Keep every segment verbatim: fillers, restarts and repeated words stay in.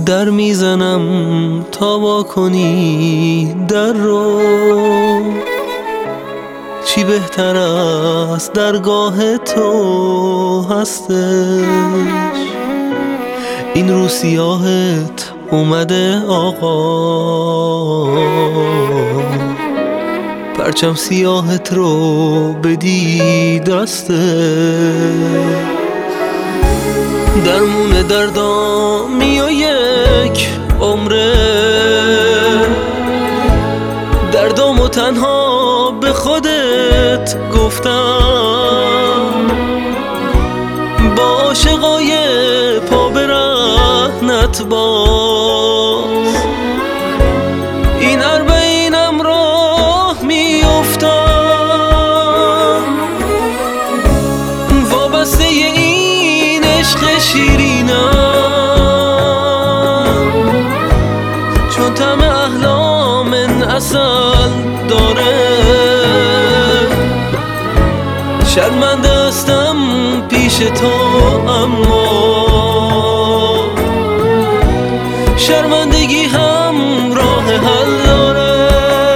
در میزنم تا وا کنی در رو، چی بهتر از درگاه تو هستش. این رو سیاهت اومده آقا، پرچم سیاهت رو بدی دسته. درمون دردامی و یک عمره، دردامو تنها به خودت گفتم، با عاشقای پا به رهنت باز این اربعینم راه میافتم. وابسته این عشق شیرینم، چون طعم احلام عسل داره. شرمنده هستم پیش تو اما شرمندگی هم راه حل داره.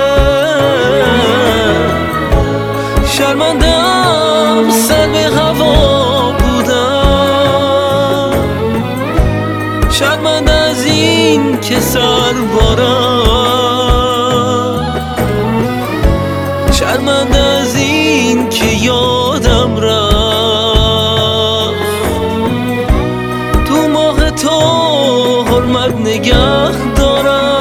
شرمنده‌ام سر به هوا بودم، شرمنده از این که سر بارم، شرمنده از این که یادم رفت تو ماه تو حرمت نگه دارم.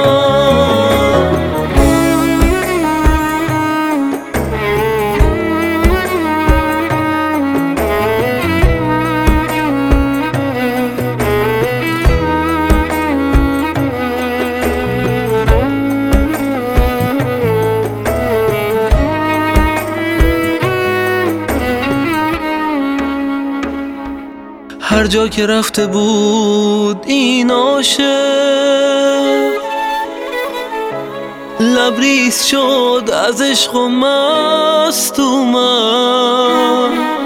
هر جا که رفته بود این عاشق، لبریز شد از عشق و مست اومد.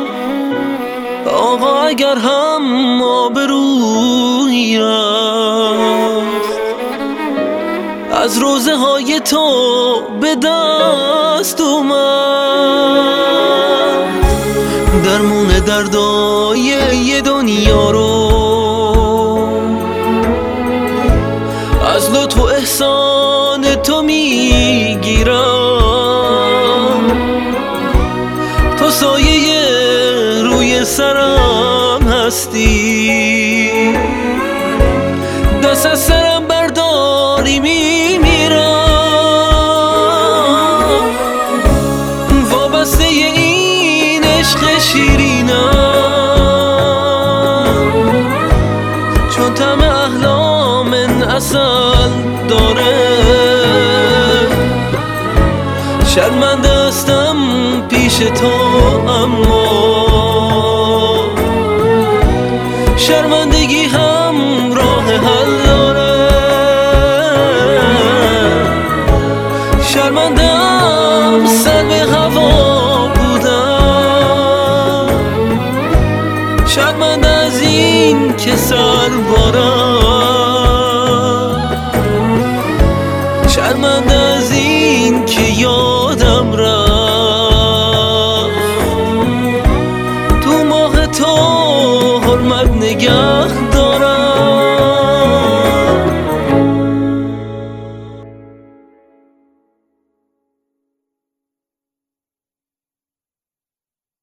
آقا اگر هم آبرویی است، از روزه های تو به دست اومد. درمون دردای یه دنیا رو از لطف و احسان تو میگیرم. تو سایه روی سرم هستی، دست از سرم برداری میمیرم. وابسته این عشق شیرینم، چون طعم احلام عسل داره. شرمنده هستم پیش تو اما شرمندگی هم راه حل داره. شرمنده‌ام سر به هوا بودم، شرمنده از این که سر بارم، شرمنده از این که یادم رفت تو ماه تو حرمت نگه